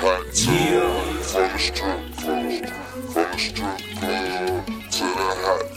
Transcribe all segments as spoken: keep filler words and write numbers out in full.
hot tub. Yeah. From the strip club, from the strip club to the hot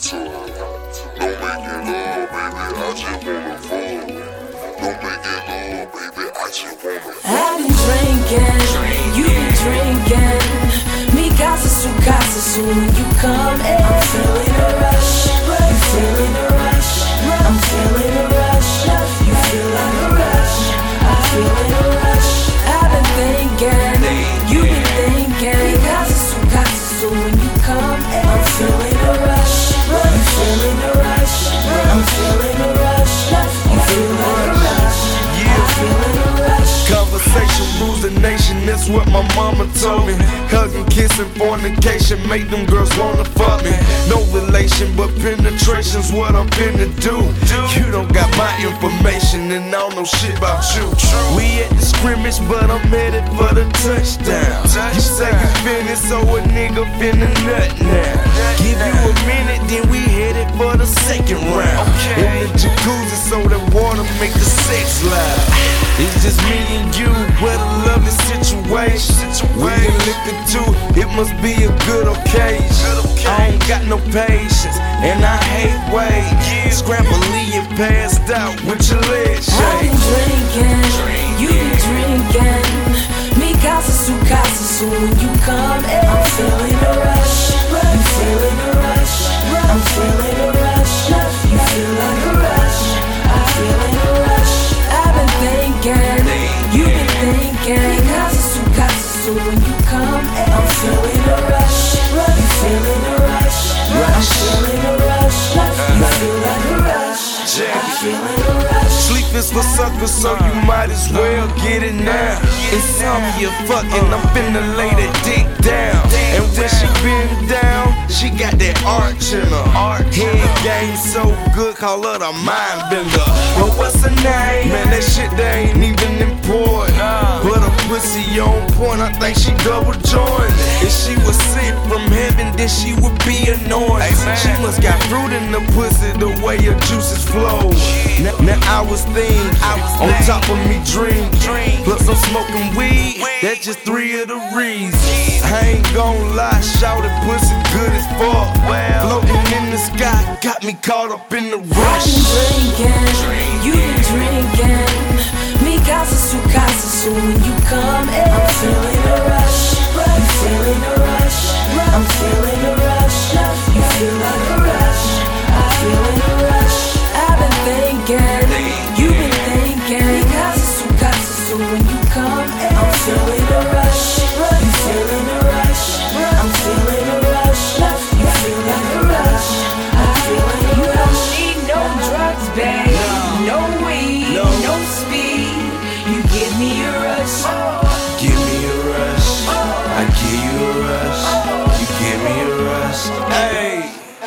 tub. Don't make it love, baby, I just wanna fuck. Don't make it love, baby, I just wanna fuck. I've been drinking, you been drinking. Mi casa su casa, so when you come in, I'm feeling a rush. You feeling a rush? I'm feeling a rush. You feeling a rush? I'm feeling a rush. I've been thinking, you been thinking. Mi casa su casa, so when you come in, I'm feeling a rush. You feeling a rush? I'm feeling a rush. You feeling a rush? I'm feeling a rush. Conversation rules the nation, that's what my mama told me. Hugging, kissing, fornication, make them girls wanna fuck me. No relation, but penetration's what I'm finna do. You don't got my information, and I don't know shit about you. We at the scrimmage, but I'm headed for the touchdown. You say you finished, so a nigga finna nut now. Give you a minute, then we headed for the second round. In the jacuzzi, so that water make the sex loud. It's just me and you, what a lovely situation. We can look into it, it must be a good occasion. I don't got no patience, and I hate wait. Scrambling and passed out with your legs I've shake. been drinking, you been drinking. Mi casa su casa, so when you come in, I'm feeling a rush. You feeling a rush? I'm feeling a rush. You feeling a rush? I'm feeling a rush. I've been thinking, you been thinking. Mi casa su casa, so when you come in, I'm feeling a rush. You feeling a rush? I'm feeling a rush. You feeling a rush? I'm feeling a rush. Sleep is for suckers, so you might as well get it now. Insomnia fucking, I'm finna lay that dick down. And when she been down, she got that arch in her. Head game so good, call her the mind bender. Well, what's her name? Man, that shit they ain't even important. But her pussy on point, I think she double joined. If she was sent from heaven, then she would be anointed. She must got fruit in the pussy, the way her juices flow. Now, now I was thin, on top of me dream. Plus I'm smoking weed, that's just three of the reasons. I ain't gon' lie, shout it, pussy good as fuck. Floating in the sky, got me caught up in the I've rush. been drinking, you been drinking. Mi casa su casa, so when you come in, I'm feeling a rush. You feeling a rush? I'm feeling a rush. You feeling a rush? I'm feeling a rush. I've been thinking, you been thinking. Mi casa su casa, so when you come in, I'm feeling a rush. You feeling a rush? I'm feeling a rush. You feeling a rush? I'm feeling a rush. You don't need no drugs, babe. No weed, No. no speed. You give me a rush. Give me a rush, I give you a rush. You give me a rush. Hey,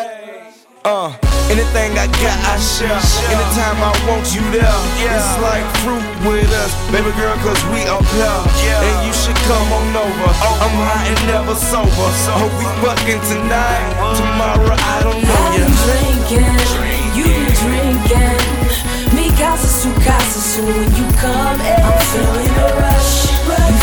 uh, anything I got, I share. Anytime I want you there, it's like fruit with us, baby girl, cause we up here. And you should come on over. I'm high and never sober. Hope we fucking tonight. Tomorrow I don't know I've ya. been drinking, you been drinking. Mi casa su casa, so when you come in, I'm feeling a rush.